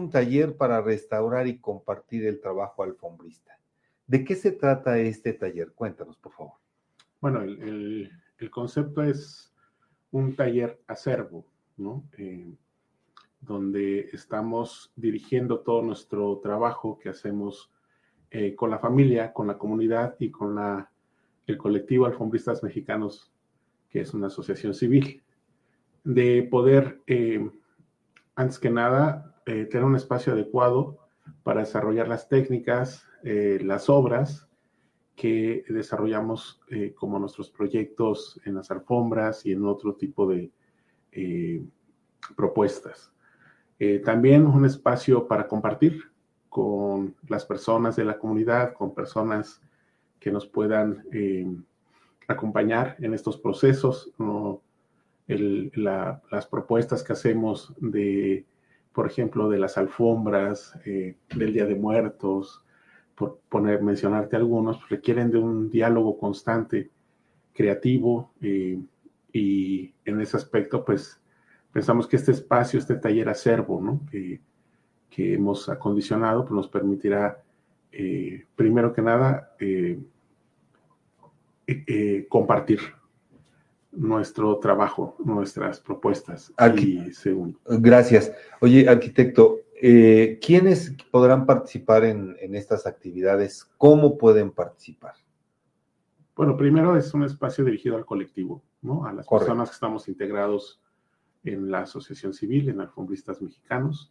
un taller para restaurar y compartir el trabajo alfombrista. ¿De qué se trata este taller? Cuéntanos, por favor. Bueno, el concepto es un taller acervo, ¿no? Donde estamos dirigiendo todo nuestro trabajo que hacemos con la familia, con la comunidad y con el colectivo Alfombristas Mexicanos, que es una asociación civil, de poder, antes que nada, tener un espacio adecuado para desarrollar las técnicas, las obras que desarrollamos como nuestros proyectos en las alfombras y en otro tipo de propuestas. También un espacio para compartir con las personas de la comunidad, con personas que nos puedan acompañar en estos procesos, ¿no? Las propuestas que hacemos de, por ejemplo, de las alfombras, del Día de Muertos, por mencionarte algunos, requieren de un diálogo constante, creativo, y en ese aspecto, pues, pensamos que este espacio, este taller acervo, ¿no? que hemos acondicionado, pues nos permitirá, primero que nada, compartir nuestro trabajo, nuestras propuestas. Y segundo. Gracias. Oye, arquitecto, ¿quiénes podrán participar en estas actividades? ¿Cómo pueden participar? Bueno, primero es un espacio dirigido al colectivo, ¿no? A las Correcto. Personas que estamos integrados en la Asociación Civil, en Alfombristas Mexicanos,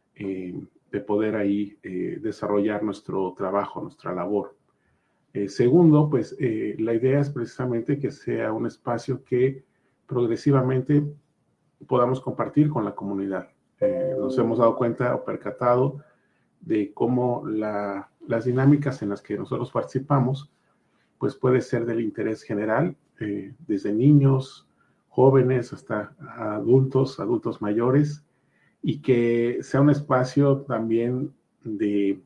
de poder ahí desarrollar nuestro trabajo, nuestra labor. Segundo, pues la idea es precisamente que sea un espacio que progresivamente podamos compartir con la comunidad. Nos hemos dado cuenta o percatado de cómo las dinámicas en las que nosotros participamos, pues puede ser del interés general, desde niños, jóvenes, hasta adultos mayores, y que sea un espacio también de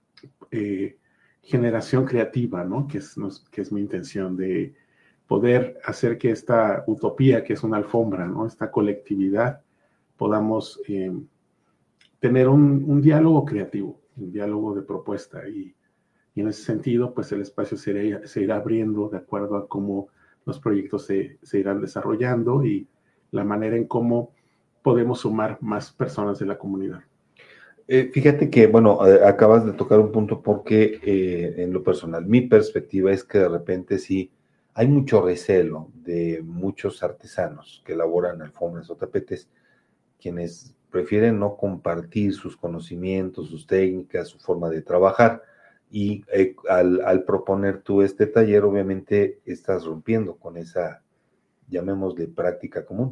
generación creativa, ¿no? Que es mi intención, de poder hacer que esta utopía, que es una alfombra, ¿no? Esta colectividad, podamos tener un diálogo creativo, un diálogo de propuesta, y en ese sentido, pues el espacio se irá abriendo de acuerdo a cómo los proyectos se irán desarrollando y la manera en cómo podemos sumar más personas de la comunidad. Fíjate que, bueno, acabas de tocar un punto porque en lo personal, mi perspectiva es que de repente sí hay mucho recelo de muchos artesanos que elaboran alfombras o tapetes, quienes prefieren no compartir sus conocimientos, sus técnicas, su forma de trabajar. Y al proponer tú este taller, obviamente estás rompiendo con esa, llamémosle, práctica común.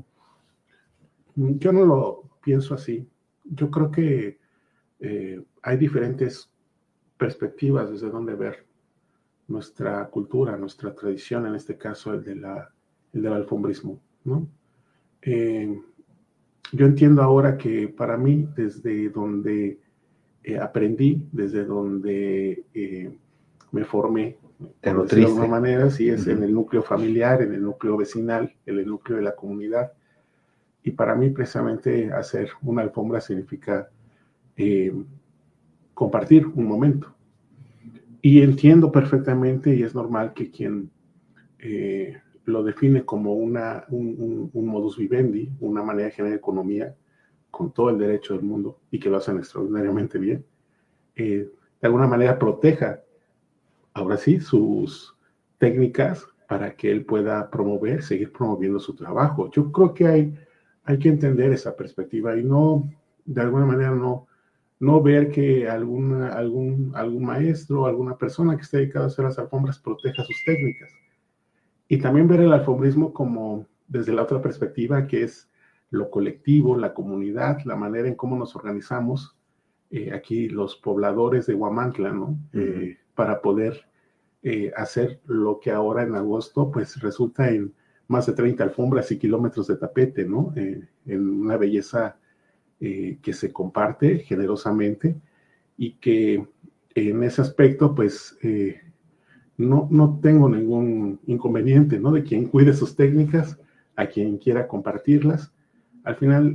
Yo no lo pienso así. Yo creo que hay diferentes perspectivas desde donde ver nuestra cultura, nuestra tradición, en este caso el del alfombrismo, ¿no? Yo entiendo ahora que para mí, desde donde aprendí, desde donde me formé, por decirlo de alguna manera, sí, es en el núcleo familiar, en el núcleo vecinal, en el núcleo de la comunidad. Y para mí, precisamente, hacer una alfombra significa compartir un momento. Y entiendo perfectamente, y es normal que quien lo define como un modus vivendi, una manera de generar economía, con todo el derecho del mundo, y que lo hacen extraordinariamente bien, de alguna manera proteja, ahora sí, sus técnicas para que él pueda seguir promoviendo su trabajo. Yo creo que hay que entender esa perspectiva y no, de alguna manera, no ver que algún maestro, alguna persona que esté dedicada a hacer las alfombras proteja sus técnicas. Y también ver el alfombrismo como desde la otra perspectiva, que es lo colectivo, la comunidad, la manera en cómo nos organizamos, aquí los pobladores de Huamantla, ¿no? Para poder hacer lo que ahora en agosto, pues resulta en más de 30 alfombras y kilómetros de tapete, ¿no? En una belleza que se comparte generosamente y que en ese aspecto, pues, no tengo ningún inconveniente, ¿no? De quien cuide sus técnicas, a quien quiera compartirlas. Al final,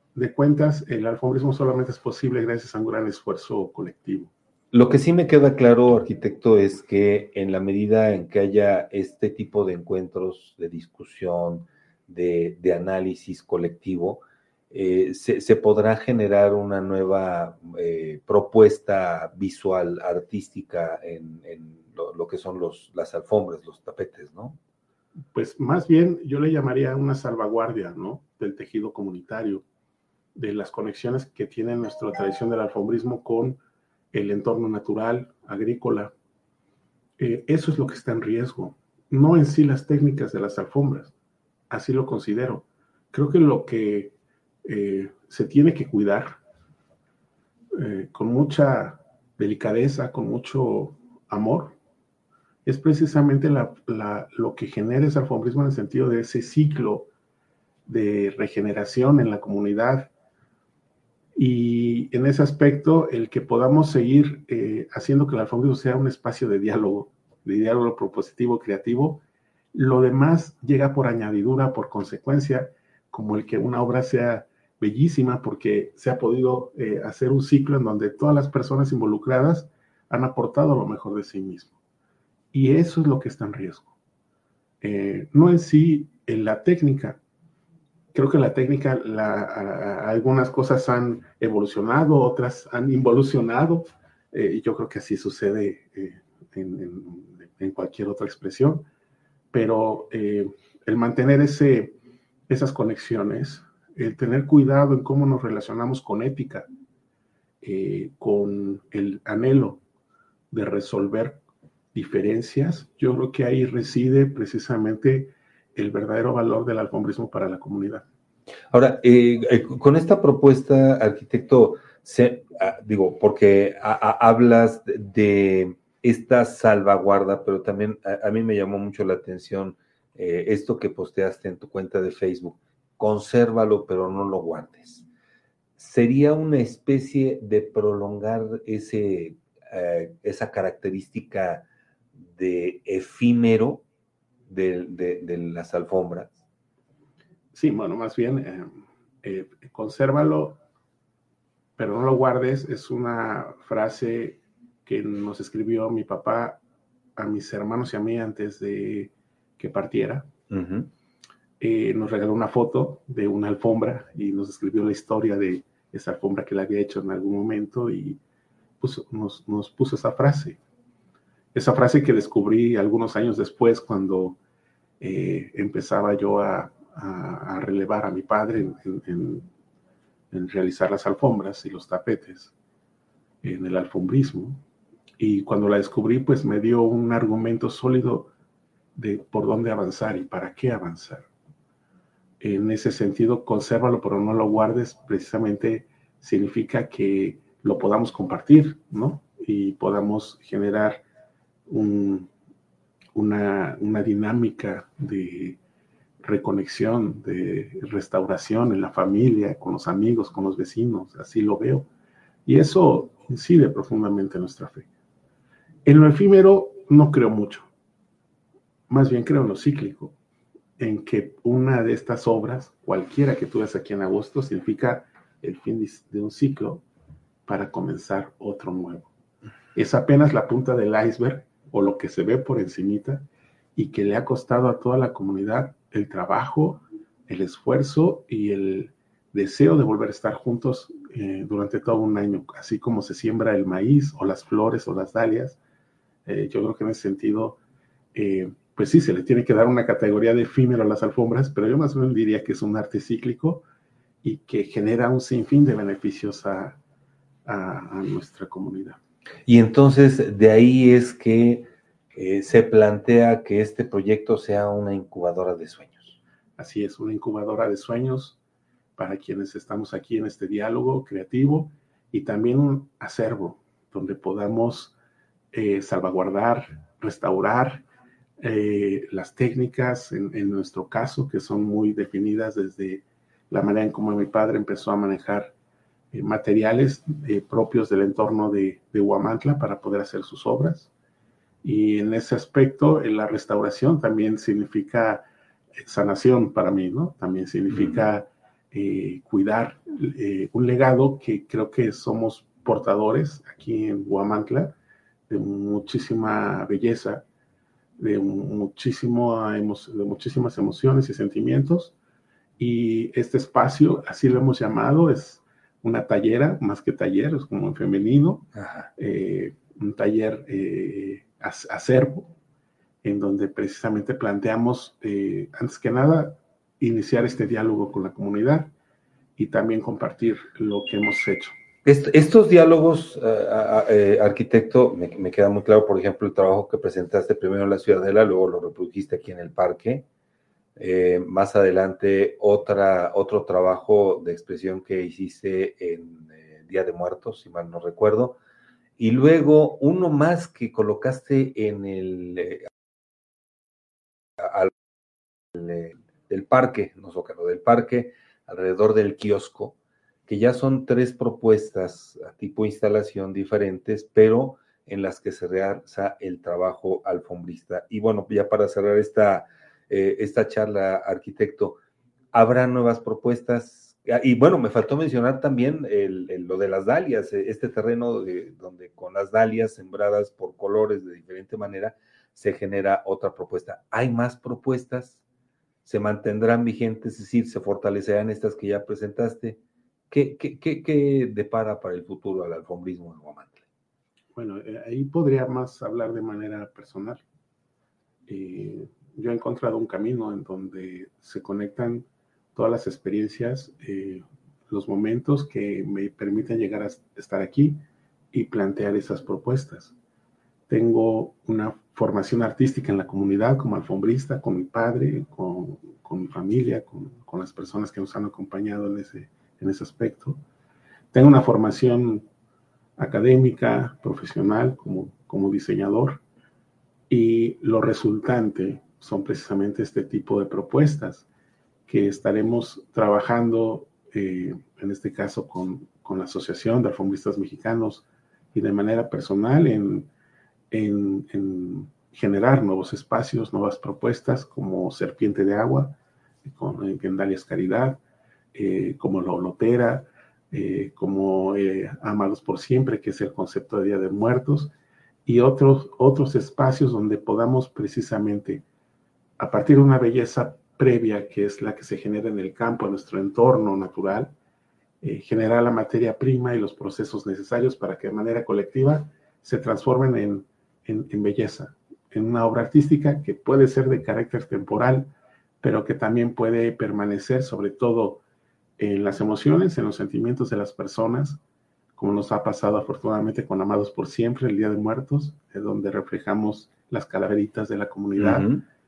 de cuentas, el alfombrismo solamente es posible gracias a un gran esfuerzo colectivo. Lo que sí me queda claro, arquitecto, es que en la medida en que haya este tipo de encuentros, de discusión, de análisis colectivo, se podrá generar una nueva propuesta visual, artística en lo que son las alfombras, los tapetes, ¿no? Pues más bien yo le llamaría una salvaguardia, ¿no? Del tejido comunitario, de las conexiones que tiene nuestra tradición del alfombrismo con el entorno natural, agrícola. Eso es lo que está en riesgo, no en sí las técnicas de las alfombras, así lo considero. Creo que lo que se tiene que cuidar con mucha delicadeza, con mucho amor, es precisamente lo que genera ese alfombrismo en el sentido de ese ciclo de regeneración en la comunidad. Y en ese aspecto, el que podamos seguir haciendo que el alfombrismo sea un espacio de diálogo propositivo, creativo, lo demás llega por añadidura, por consecuencia, como el que una obra sea bellísima, porque se ha podido hacer un ciclo en donde todas las personas involucradas han aportado lo mejor de sí mismo. Y eso es lo que está en riesgo. No en sí en la técnica. Creo que la técnica, algunas cosas han evolucionado, otras han involucionado. Y yo creo que así sucede en cualquier otra expresión. Pero el mantener esas conexiones, el tener cuidado en cómo nos relacionamos con ética, con el anhelo de resolver diferencias, yo creo que ahí reside precisamente el verdadero valor del alfombrismo para la comunidad. Ahora, con esta propuesta, arquitecto, digo, porque hablas de esta salvaguarda, pero también a mí me llamó mucho la atención esto que posteaste en tu cuenta de Facebook, consérvalo, pero no lo guardes. ¿Sería una especie de prolongar esa característica de efímero de las alfombras? Sí, bueno, más bien, consérvalo, pero no lo guardes, es una frase que nos escribió mi papá a mis hermanos y a mí antes de que partiera. Uh-huh. Nos regaló una foto de una alfombra y nos escribió la historia de esa alfombra que le había hecho en algún momento y nos puso esa frase. Esa frase que descubrí algunos años después cuando empezaba yo a relevar a mi padre en realizar las alfombras y los tapetes en el alfombrismo. Y cuando la descubrí, pues me dio un argumento sólido de por dónde avanzar y para qué avanzar. En ese sentido, consérvalo, pero no lo guardes, precisamente significa que lo podamos compartir, ¿no? Y podamos generar una dinámica de reconexión, de restauración en la familia, con los amigos, con los vecinos, así lo veo. Y eso incide profundamente en nuestra fe. En lo efímero no creo mucho, más bien creo en lo cíclico, en que una de estas obras, cualquiera que tú veas aquí en agosto, significa el fin de un ciclo para comenzar otro nuevo. Es apenas la punta del iceberg o lo que se ve por encimita y que le ha costado a toda la comunidad el trabajo, el esfuerzo y el deseo de volver a estar juntos durante todo un año, así como se siembra el maíz o las flores o las dalias. Yo creo que en ese sentido, pues sí, se le tiene que dar una categoría de efímero a las alfombras, pero yo más o menos diría que es un arte cíclico y que genera un sinfín de beneficios a nuestra comunidad. Y entonces de ahí es que se plantea que este proyecto sea una incubadora de sueños. Así es, una incubadora de sueños para quienes estamos aquí en este diálogo creativo y también un acervo donde podamos salvaguardar, restaurar las técnicas, en nuestro caso, que son muy definidas desde la manera en cómo mi padre empezó a manejar materiales propios del entorno de Huamantla para poder hacer sus obras. Y en ese aspecto, la restauración también significa sanación para mí, ¿no? También significa cuidar un legado que creo que somos portadores aquí en Huamantla de muchísima belleza, de muchísimas emociones y sentimientos. Y este espacio, así lo hemos llamado, es una tallera, más que taller, es como en femenino, un taller acervo, en donde precisamente planteamos, antes que nada, iniciar este diálogo con la comunidad y también compartir lo que hemos hecho. Estos diálogos, arquitecto, me queda muy claro, por ejemplo, el trabajo que presentaste primero en la Ciudadela, luego lo reprodujiste aquí en el parque. Más adelante, otro trabajo de expresión que hiciste en Día de Muertos, si mal no recuerdo. Y luego uno más que colocaste en el del parque, no Zócalo, del parque, alrededor del kiosco, que ya son 3 propuestas a tipo instalación diferentes, pero en las que se realiza el trabajo alfombrista. Y bueno, ya para cerrar esta charla, arquitecto, ¿habrá nuevas propuestas? Y bueno, me faltó mencionar también lo de las dalias, este terreno donde con las dalias sembradas por colores de diferente manera se genera otra propuesta. ¿Hay más propuestas? ¿Se mantendrán vigentes? Es decir, ¿se fortalecerán estas que ya presentaste? ¿Qué depara para el futuro al alfombrismo en Huamantla? Bueno, ahí podría más hablar de manera personal. Yo he encontrado un camino en donde se conectan todas las experiencias, los momentos que me permiten llegar a estar aquí y plantear esas propuestas. Tengo una formación artística en la comunidad como alfombrista, con mi padre, con mi familia, con las personas que nos han acompañado en ese aspecto. Tengo una formación académica, profesional, como diseñador, y lo resultante son precisamente este tipo de propuestas que estaremos trabajando, en este caso con la Asociación de Alfombristas Mexicanos y de manera personal en generar nuevos espacios, nuevas propuestas como Serpiente de Agua, con Dalias Caridad, como La Olotera, como Amados por Siempre, que es el concepto de Día de Muertos, y otros espacios donde podamos precisamente, a partir de una belleza previa, que es la que se genera en el campo, en nuestro entorno natural, generar la materia prima y los procesos necesarios para que de manera colectiva se transformen en belleza, en una obra artística que puede ser de carácter temporal, pero que también puede permanecer sobre todo en las emociones, en los sentimientos de las personas, como nos ha pasado afortunadamente con Amados por Siempre, el Día de Muertos, donde reflejamos las calaveritas de la comunidad.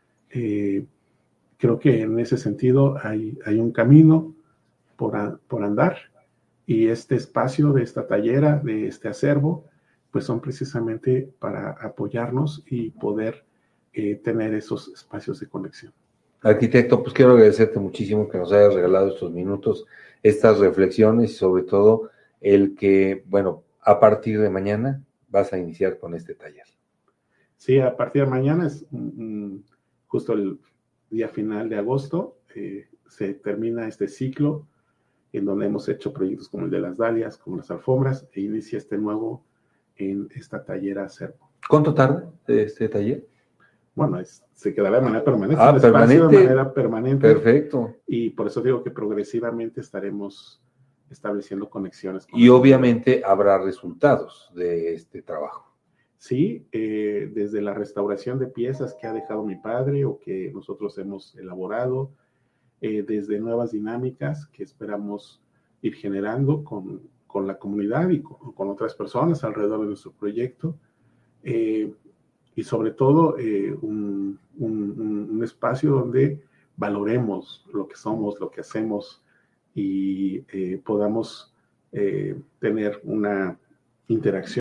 Creo que en ese sentido hay un camino por andar, y este espacio de esta tallera, de este acervo, pues son precisamente para apoyarnos y poder tener esos espacios de conexión. Arquitecto, pues quiero agradecerte muchísimo que nos hayas regalado estos minutos, estas reflexiones y sobre todo el que, bueno, a partir de mañana vas a iniciar con este taller. Sí, a partir de mañana es justo el día final de agosto, se termina este ciclo en donde hemos hecho proyectos como el de las dalias, como las alfombras, e inicia este nuevo en esta tallera acervo. ¿Cuánto tarda este taller? Bueno, se quedará de manera permanente, un espacio de manera permanente. Perfecto. Y por eso digo que progresivamente estaremos estableciendo conexiones. Y obviamente habrá resultados de este trabajo. Sí, desde la restauración de piezas que ha dejado mi padre o que nosotros hemos elaborado, desde nuevas dinámicas que esperamos ir generando con la comunidad y con otras personas alrededor de nuestro proyecto. Y sobre todo un espacio donde valoremos lo que somos, lo que hacemos y podamos tener una interacción